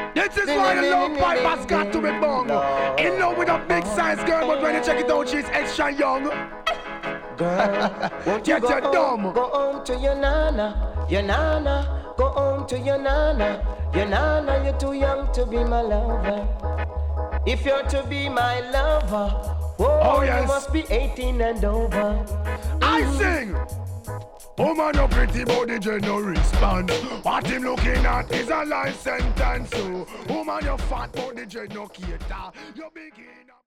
This is why the love pipe has got to be bung. In love with a big size girl, but when you check it out, she's extra young. Girl, won't you Get your dumb. go home to your nana, your nana. Go home to your nana, you're too young to be my lover. If you're to be my lover, oh yes, you must be 18 and over. I sing. Oh man, no pretty body, just no respond. What him looking at is a life sentence. So, oh man, you fat body, just no cater. You begin.